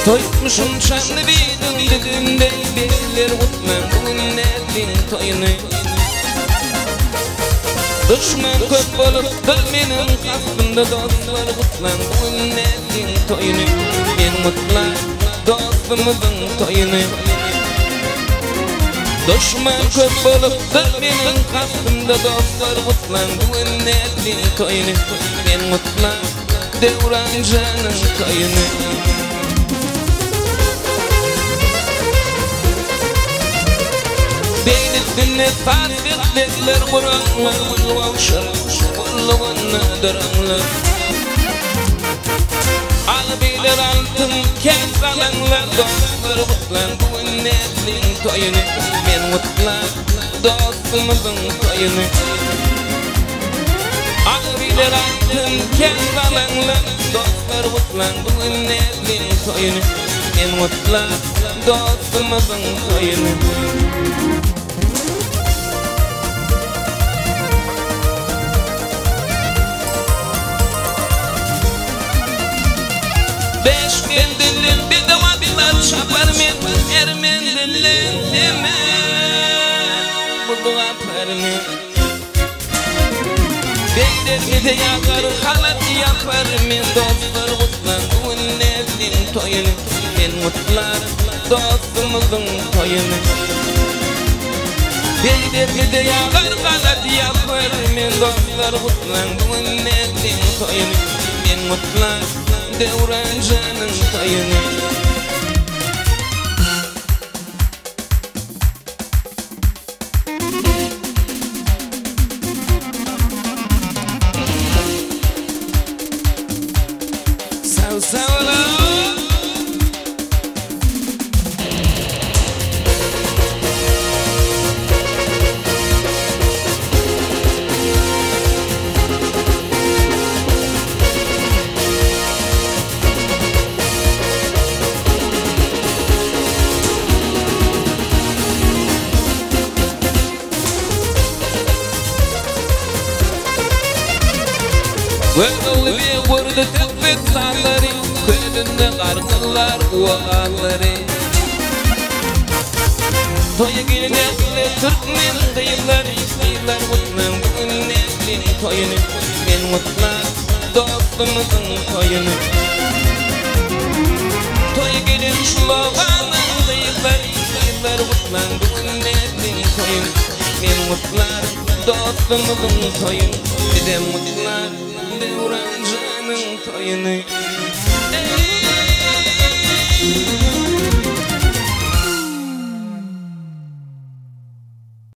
Toyutmuşum şanlı bir düğünde beyler kutlan bugün netin toyunu. Düşman köp bolup menin kasbımda dostlar kutlan bugün netin toyunu. Men mutlan dostumuzun toyunu. Düşman köp bolup menin kasbımda dostlar kutlan bugün netin toyunu. Men mutlan devrancının toyunu. Beynettinne tasbihler kuranlar bulvavşar Kulluğunna duranlar Albiler altın kez alanlar Dostlar kutlan bu neslin toyunu. Men mutlan dostumuzun toyunu. Albiler altın kez alanlar Dostlar kutlan bu neslin toyunu. Men mutlan dostumuzun toyunu. Beş mendilin bir de vabiler çapar men ermendilin deme bu dua permen. Beyler bir de yakar halat yapar men dostlar kutlan bu neslin toyunu. Men mutlar dostumuzun toyunu. Beyler bir de yakar halat yapar men dostlar kutlan bu neslin toyunu. Men mutlar devrancının toyunu. Sağ sağ olun. Well, we were the tepet salary, couldn't the arkalar uğaları. Toya geline Türkmen dayılar, istiler mutlan bugün neslin toyunu. Men mutlan dostumuzun toyunu. Toya gelin Şlova'nın dayılar, istiler mutlan bugün neslin toyunu. Men mutlan dostumuzun toyunu. Bir de mutlan devrancının toyunu.